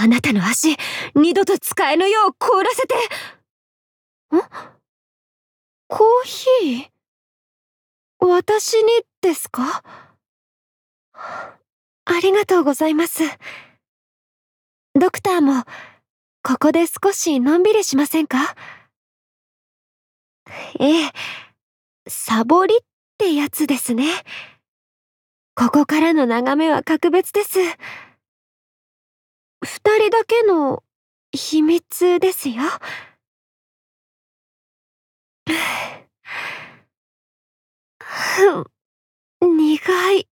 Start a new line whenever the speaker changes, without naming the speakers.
あなたの足、二度と使えぬよう凍らせて。コーヒー？私にですか？ありがとうございます。ドクターも、ここで少しのんびりしませんか？ええ、サボりってやつですね。ここからの眺めは格別です。二人だけの秘密ですよ。苦い。